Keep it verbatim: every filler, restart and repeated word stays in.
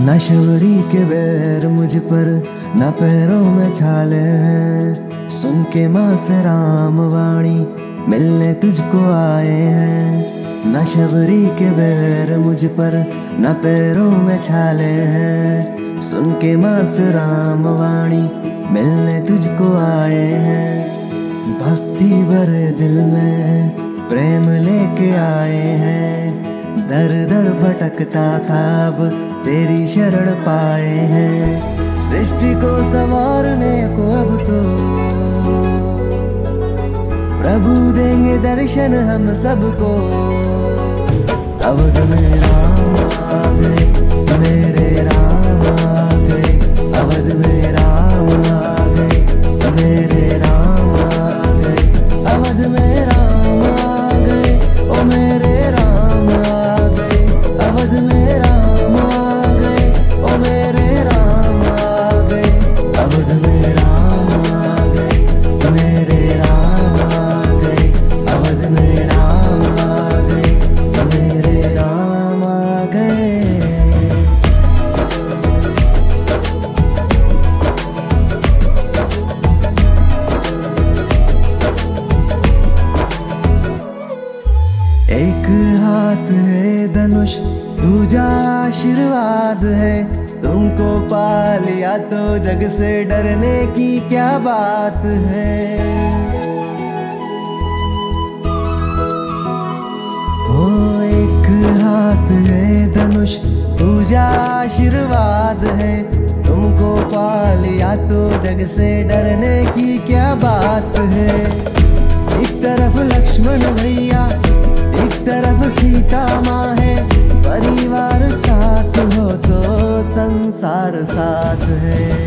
न शबरी के बैर मुझ पर न पैरों में छाले हैं। सुन के माँ से राम वाणी मिलने तुझको आए हैं। न शबरी के बैर मुझ पर न पैरों में छाले हैं। सुन के माँ से राम वाणी मिलने तुझको आए हैं। भक्ति भरे दिल में प्रेम लेके आए हैं। दर दर भटकता था अब तेरी शरण पाए हैं। सृष्टि को संवारने को अब तो प्रभु देंगे दर्शन हम सबको। अवध में राम आ गए, मेरे राम आ गए। अवध में राम आ गए, मेरे राम आ गए। अवध में राम आ गए, ओ मेरे राम आ गए। अवध में राम आ गए, ओ मेरे राम आ गए। अवध में राम आ गए, मेरे राम आ गए। अवध में राम आ गए, मेरे राम आ गए। एक हाथ है धनुष, दूजा आशीर्वाद है। तुमको पा लिया तो जग से डरने की क्या बात है। ओ एक हाथ है धनुष, दूजा आशीर्वाद है। तुमको पा लिया तो जग से डरने की क्या बात है। एक तरफ लक्ष्मण भैया, एक तरफ सीता माँ है। परिवार साथ हो तो संसार साथ है।